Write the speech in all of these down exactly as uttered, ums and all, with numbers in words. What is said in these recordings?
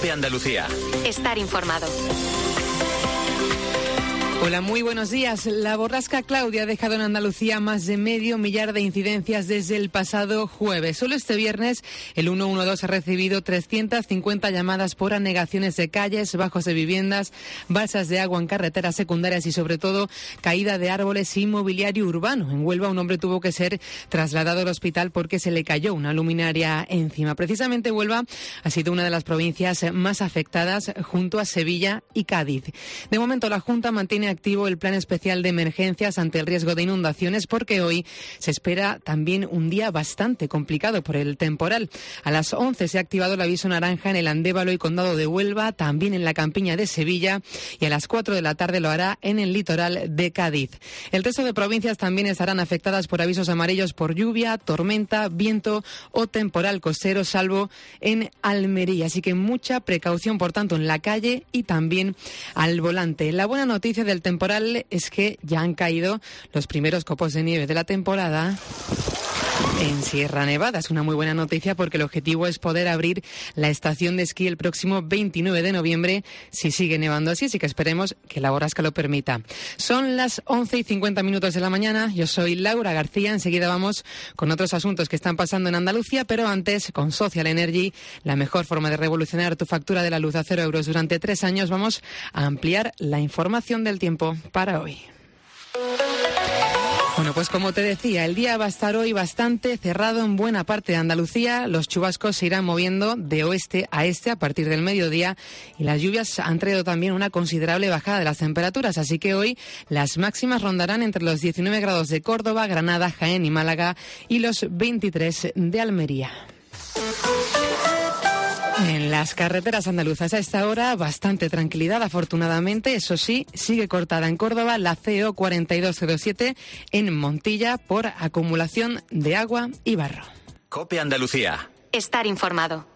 COPE Andalucía. Estar informado. Hola, muy buenos días. La borrasca Claudia ha dejado en Andalucía más de medio millar de incidencias desde el pasado jueves. Solo este viernes el ciento doce ha recibido trescientas cincuenta llamadas por anegaciones de calles, bajos de viviendas, balsas de agua en carreteras secundarias y sobre todo caída de árboles y mobiliario urbano. En Huelva un hombre tuvo que ser trasladado al hospital porque se le cayó una luminaria encima. Precisamente Huelva ha sido una de las provincias más afectadas junto a Sevilla y Cádiz. De momento la Junta mantiene activo el plan especial de emergencias ante el riesgo de inundaciones porque hoy se espera también un día bastante complicado por el temporal. A las once se ha activado el aviso naranja en el Andévalo y Condado de Huelva, también en la Campiña de Sevilla y a las cuatro de la tarde lo hará en el litoral de Cádiz. El resto de provincias también estarán afectadas por avisos amarillos por lluvia, tormenta, viento o temporal costero, salvo en Almería. Así que mucha precaución, por tanto, en la calle y también al volante. La buena noticia del temporal es que ya han caído los primeros copos de nieve de la temporada en Sierra Nevada. Es una muy buena noticia porque el objetivo es poder abrir la estación de esquí el próximo veintinueve de noviembre si sigue nevando así, así que esperemos que la borrasca lo permita. Son las once y cincuenta minutos de la mañana. Yo soy Laura García. Enseguida vamos con otros asuntos que están pasando en Andalucía, pero antes, con Social Energy, la mejor forma de revolucionar tu factura de la luz a cero euros durante tres años, vamos a ampliar la información del tiempo para hoy. Bueno, pues como te decía, el día va a estar hoy bastante cerrado en buena parte de Andalucía. Los chubascos se irán moviendo de oeste a este a partir del mediodía y las lluvias han traído también una considerable bajada de las temperaturas. Así que hoy las máximas rondarán entre los diecinueve grados de Córdoba, Granada, Jaén y Málaga y los veintitrés de Almería. En las carreteras andaluzas a esta hora bastante tranquilidad, afortunadamente. Eso sí, sigue cortada en Córdoba la C O cuatro dos cero siete en Montilla por acumulación de agua y barro. COPE Andalucía. Estar informado.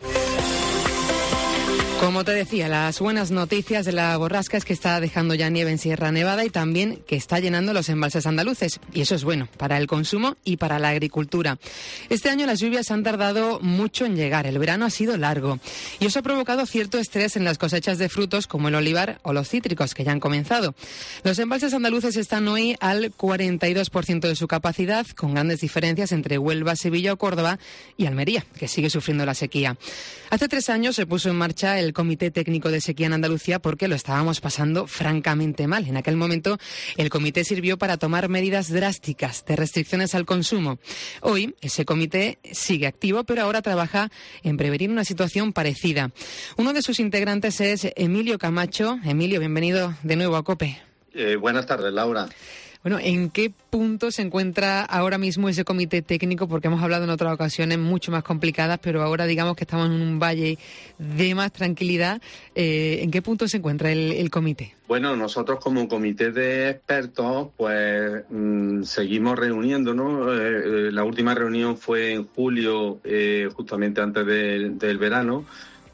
Como te decía, las buenas noticias de la borrasca es que está dejando ya nieve en Sierra Nevada y también que está llenando los embalses andaluces. Y eso es bueno para el consumo y para la agricultura. Este año las lluvias han tardado mucho en llegar. El verano ha sido largo. Y eso ha provocado cierto estrés en las cosechas de frutos como el olivar o los cítricos que ya han comenzado. Los embalses andaluces están hoy al cuarenta y dos por ciento de su capacidad, con grandes diferencias entre Huelva, Sevilla o Córdoba y Almería, que sigue sufriendo la sequía. Hace tres años se puso en marcha el Comité Técnico de Sequía en Andalucía porque lo estábamos pasando francamente mal. En aquel momento el comité sirvió para tomar medidas drásticas de restricciones al consumo. Hoy ese comité sigue activo, pero ahora trabaja en prevenir una situación parecida. Uno de sus integrantes es Emilio Camacho. Emilio, bienvenido de nuevo a COPE. Eh, buenas tardes, Laura. Bueno, ¿en qué punto se encuentra ahora mismo ese comité técnico? Porque hemos hablado en otras ocasiones mucho más complicadas, pero ahora digamos que estamos en un valle de más tranquilidad. Eh, ¿En qué punto se encuentra el, el comité? Bueno, nosotros como comité de expertos, pues mmm, seguimos reuniéndonos. Eh, eh, la última reunión fue en julio, eh, justamente antes de, del verano.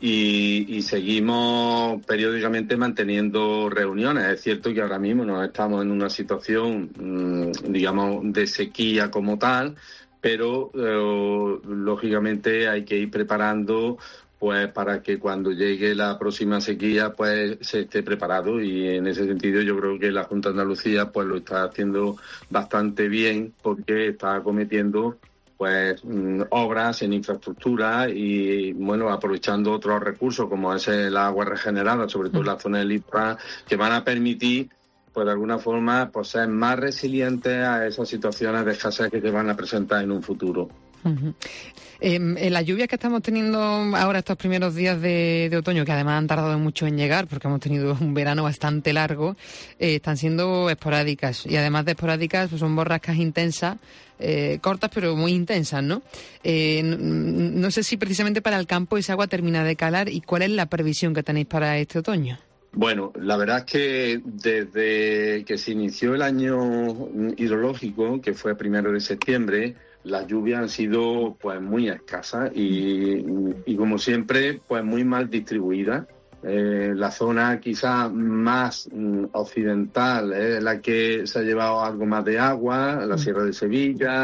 Y, y seguimos periódicamente manteniendo reuniones. Es cierto que ahora mismo no estamos en una situación, mmm, digamos, de sequía como tal, pero eh, lógicamente hay que ir preparando pues para que cuando llegue la próxima sequía pues se esté preparado, y en ese sentido yo creo que la Junta de Andalucía pues lo está haciendo bastante bien porque está acometiendo pues mm, obras en infraestructura y, bueno, aprovechando otros recursos como es el agua regenerada, sobre todo en la zona del litoral, que van a permitir, pues de alguna forma, pues ser más resilientes a esas situaciones de escasez que se van a presentar en un futuro. Uh-huh. Eh, en las lluvias que estamos teniendo ahora estos primeros días de, de otoño, que además han tardado mucho en llegar porque hemos tenido un verano bastante largo, eh, están siendo esporádicas, y además de esporádicas pues son borrascas intensas, eh, cortas pero muy intensas, ¿no? Eh, no, no sé si precisamente para el campo esa agua termina de calar, y cuál es la previsión que tenéis para este otoño. Bueno, la verdad es que desde que se inició el año hidrológico, que fue primero de septiembre, las lluvias han sido pues muy escasas y, y como siempre pues muy mal distribuidas. Eh, la zona quizá más mm, occidental es la que se ha llevado algo más de agua, la Sierra de Sevilla,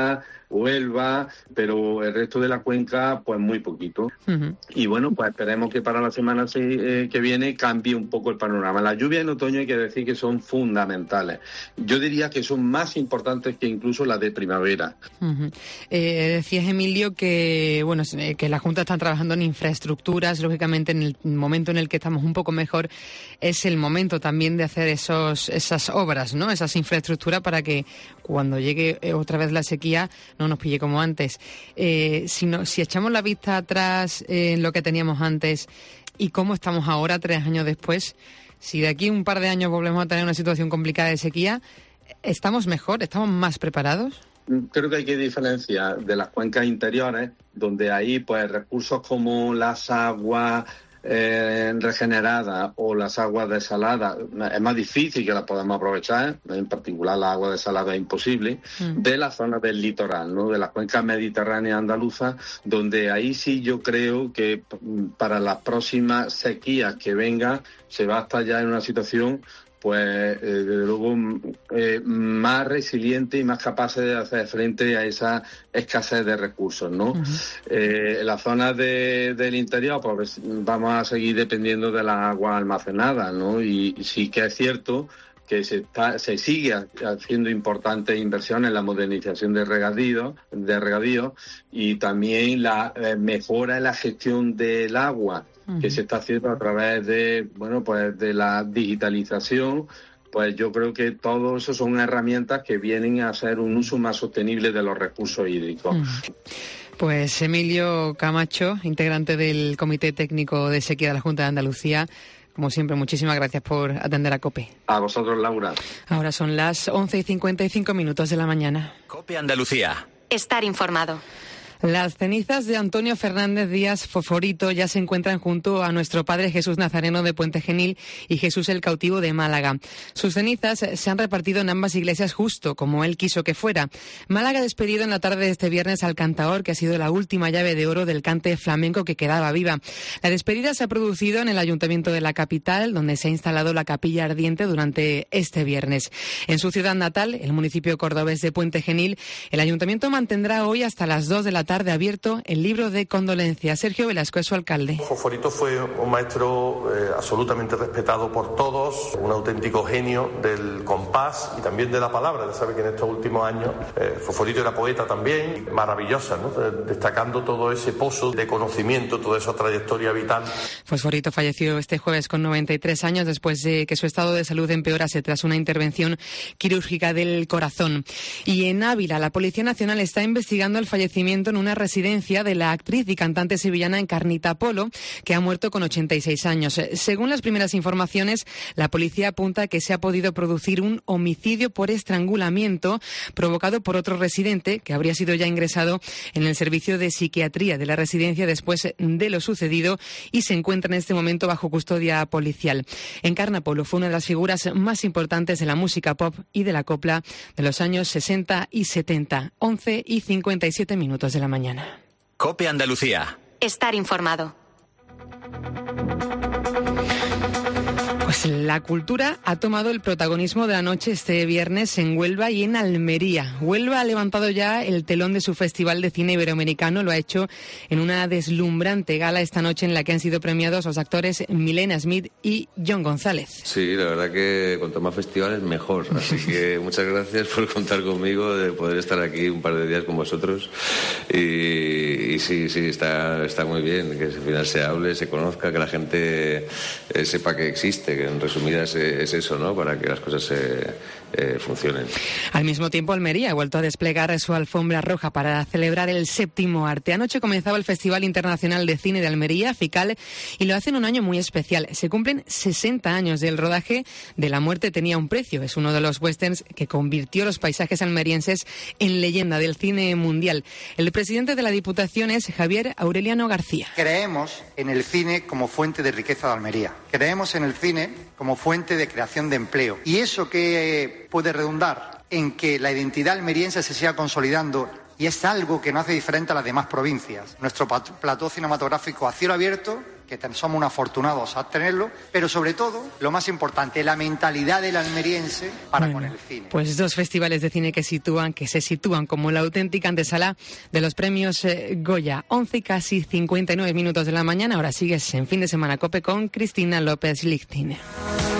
Huelva, pero el resto de la cuenca, pues muy poquito. Uh-huh. Y bueno, pues esperemos que para la semana eh, que viene cambie un poco el panorama. Las lluvias en otoño hay que decir que son fundamentales. Yo diría que son más importantes que incluso las de primavera. Uh-huh. Eh, decías, Emilio, que bueno que la Junta está trabajando en infraestructuras. Lógicamente, en el momento en el que estamos un poco mejor, es el momento también de hacer esos esas obras, ¿no? Esas infraestructuras para que cuando llegue otra vez la sequía no nos pille como antes. Eh, si, no, si echamos la vista atrás en lo que teníamos antes y cómo estamos ahora, tres años después, si de aquí un par de años volvemos a tener una situación complicada de sequía, ¿estamos mejor? ¿Estamos más preparados? Creo que hay que diferenciar de las cuencas interiores, donde ahí pues recursos como las aguas eh, regeneradas o las aguas desaladas es más difícil que las podamos aprovechar, en particular las aguas desaladas es imposible, mm. de las zonas del litoral, ¿no? De las cuencas mediterráneas andaluzas, donde ahí sí yo creo que para las próximas sequías que vengan se va a estar ya en una situación pues eh, desde luego eh, más resiliente y más capaces de hacer frente a esa escasez de recursos, ¿no? Uh-huh. Eh, en las zonas de, del interior, pues vamos a seguir dependiendo de las aguas almacenadas, ¿no? Y, y sí que es cierto que se está, se sigue haciendo importantes inversiones en la modernización de regadío, de regadío y también la eh, mejora en la gestión del agua, uh-huh. que se está haciendo a través de, bueno, pues de la digitalización. Pues yo creo que todo eso son herramientas que vienen a hacer un uso más sostenible de los recursos hídricos. Uh-huh. Pues Emilio Camacho, integrante del Comité Técnico de Sequía de la Junta de Andalucía, como siempre, muchísimas gracias por atender a COPE. A vosotros, Laura. Ahora son las once y cincuenta y cinco minutos de la mañana. COPE Andalucía. Estar informado. Las cenizas de Antonio Fernández Díaz Foforito ya se encuentran junto a nuestro Padre Jesús Nazareno de Puente Genil y Jesús el Cautivo de Málaga. Sus cenizas se han repartido en ambas iglesias justo como él quiso que fuera. Málaga ha despedido en la tarde de este viernes al cantaor, que ha sido la última llave de oro del cante flamenco que quedaba viva. La despedida se ha producido en el Ayuntamiento de la capital, donde se ha instalado la capilla ardiente durante este viernes. En su ciudad natal, el municipio cordobés de Puente Genil, el Ayuntamiento mantendrá hoy hasta las dos de la tarde abierto el libro de condolencias. Sergio Velasco es su alcalde. Foforito fue un maestro eh, absolutamente respetado por todos, un auténtico genio del compás y también de la palabra. Ya sabe que en estos últimos años eh, Foforito era poeta también, maravillosa, ¿no? Destacando todo ese pozo de conocimiento, toda esa trayectoria vital. Foforito falleció este jueves con noventa y tres años después de que su estado de salud empeorase tras una intervención quirúrgica del corazón. Y en Ávila, la Policía Nacional está investigando el fallecimiento en una residencia de la actriz y cantante sevillana Encarnita Polo, que ha muerto con ochenta y seis años. Según las primeras informaciones, la policía apunta a que se ha podido producir un homicidio por estrangulamiento provocado por otro residente que habría sido ya ingresado en el servicio de psiquiatría de la residencia después de lo sucedido y se encuentra en este momento bajo custodia policial. Encarna Polo fue una de las figuras más importantes de la música pop y de la copla de los años sesenta y setenta. once y cincuenta y siete minutos de la mañana. COPE Andalucía. Estar informado. Pues la cultura ha tomado el protagonismo de la noche este viernes en Huelva y en Almería. Huelva ha levantado ya el telón de su Festival de Cine Iberoamericano. Lo ha hecho en una deslumbrante gala esta noche en la que han sido premiados los actores Milena Smith y John González. Sí, la verdad que cuanto más festivales mejor. Así que muchas gracias por contar conmigo, de poder estar aquí un par de días con vosotros. Y, y sí, sí, está, está muy bien que al final se hable, se conozca, que la gente eh, sepa que existe, que en resumidas es eso, ¿no? Para que las cosas se, eh, funcionen. Al mismo tiempo, Almería ha vuelto a desplegar su alfombra roja para celebrar el séptimo arte. Anoche comenzaba el Festival Internacional de Cine de Almería, FICAL, y lo hace en un año muy especial. Se cumplen sesenta años del rodaje de La muerte tenía un precio. Es uno de los westerns que convirtió los paisajes almerienses en leyenda del cine mundial. El presidente de la Diputación es Javier Aureliano García. Creemos en el cine como fuente de riqueza de Almería. Creemos en el cine como fuente de creación de empleo. Y eso que puede redundar en que la identidad almeriense se siga consolidando y es algo que nos hace diferente a las demás provincias. Nuestro plató cinematográfico a cielo abierto, que somos unos afortunados a tenerlo, pero sobre todo, lo más importante, la mentalidad del almeriense para bueno, con el cine. Pues dos festivales de cine que sitúan, que se sitúan como la auténtica antesala de los premios eh, Goya. once y casi cincuenta y nueve minutos de la mañana. Ahora sigues en Fin de Semana COPE con Cristina López Lichtine.